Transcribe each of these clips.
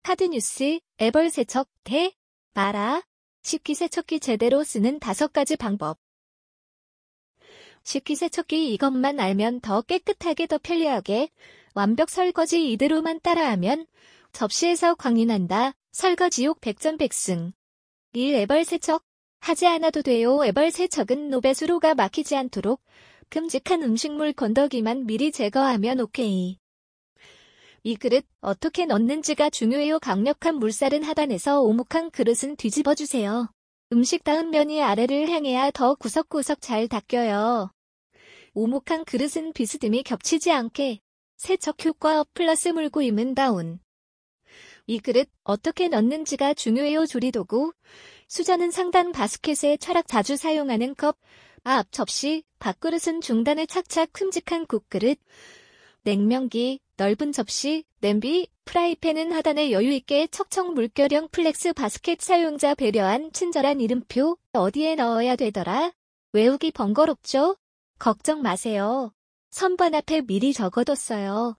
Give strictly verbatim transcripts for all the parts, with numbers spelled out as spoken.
카드뉴스, 애벌 세척, 대, 마라. 식기세척기 제대로 쓰는 다섯 가지 방법. 식기세척기 이것만 알면 더 깨끗하게 더 편리하게 완벽 설거지 이대로만 따라하면 접시에서 광이 난다. 설거지욕 백전백승. 일. 애벌 세척. 하지 않아도 돼요. 애벌 세척은 노배수로가 막히지 않도록 큼직한 음식물 건더기만 미리 제거하면 오케이. 이 그릇 어떻게 넣는지가 중요해요. 강력한 물살은 하단에서 오목한 그릇은 뒤집어주세요. 음식 닿은 면이 아래를 향해야 더 구석구석 잘 닦여요. 오목한 그릇은 비스듬히 겹치지 않게 세척 효과 업 플러스 물고임은 다운. 이 그릇 어떻게 넣는지가 중요해요. 조리도구. 수저는 상단 바스켓에 철학 자주 사용하는 컵, 앞 접시, 밥그릇은 중단에 착착 큼직한 국그릇, 냉면기, 넓은 접시, 냄비, 프라이팬은 하단에 여유있게 척척 물결형 플렉스 바스켓 사용자 배려한 친절한 이름표. 어디에 넣어야 되더라? 외우기 번거롭죠? 걱정 마세요. 선반 앞에 미리 적어뒀어요.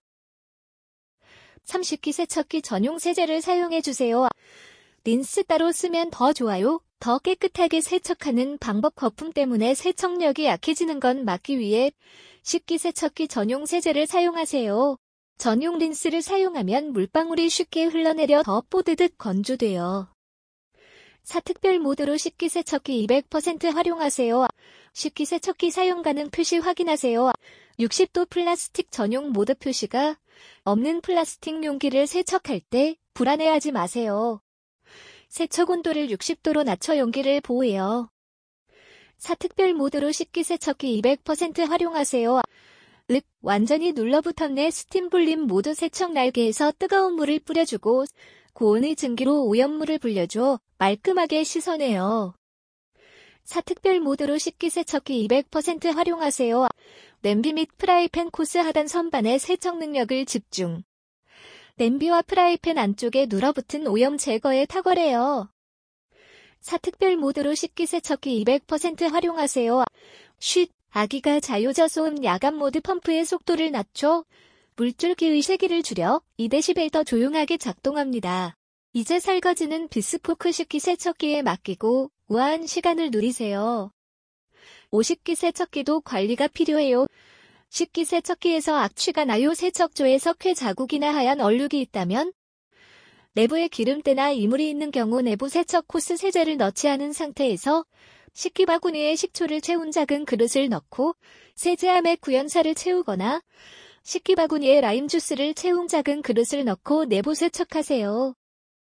삼. 식기세척기 전용 세제를 사용해주세요. 린스 따로 쓰면 더 좋아요. 더 깨끗하게 세척하는 방법. 거품 때문에 세척력이 약해지는 건 막기 위해 식기세척기 전용 세제를 사용하세요. 전용 린스를 사용하면 물방울이 쉽게 흘러내려 더 뽀드득 건조돼요. 사. 특별 모드로 식기세척기 이백 퍼센트 활용하세요. 식기세척기 사용 가능 표시 확인하세요. 육십 도 플라스틱 전용 모드 표시가 없는 플라스틱 용기를 세척할 때 불안해하지 마세요. 세척 온도를 육십 도로 낮춰 용기를 보호해요. 사. 특별 모드로 식기세척기 이백 퍼센트 활용하세요. 윽, 완전히 눌러붙었네. 스팀 불림 모드. 세척 날개에서 뜨거운 물을 뿌려주고 고온의 증기로 오염물을 불려줘 말끔하게 씻어내요. 사. 특별 모드로 식기세척기 이백 퍼센트 활용하세요. 냄비 및 프라이팬 코스 하단 선반의 세척 능력을 집중. 냄비와 프라이팬 안쪽에 눌어붙은 오염 제거에 탁월해요. 사. 특별 모드로 식기세척기 이백 퍼센트 활용하세요. 쉿, 아기가 자유저 소음. 야간 모드. 펌프의 속도를 낮춰 물줄기의 세기를 줄여 이 데시벨 더 조용하게 작동합니다. 이제 설거지는 비스포크 식기세척기에 맡기고 우아한 시간을 누리세요. 오. 식기세척기도 관리가 필요해요. 식기세척기에서 악취가 나요. 세척조에 석회 자국이나 하얀 얼룩이 있다면 내부에 기름때나 이물이 있는 경우 내부 세척 코스 세제를 넣지 않은 상태에서 식기바구니에 식초를 채운 작은 그릇을 넣고 세제함에 구연살을 채우거나 식기바구니에 라임 주스를 채운 작은 그릇을 넣고 내부 세척하세요.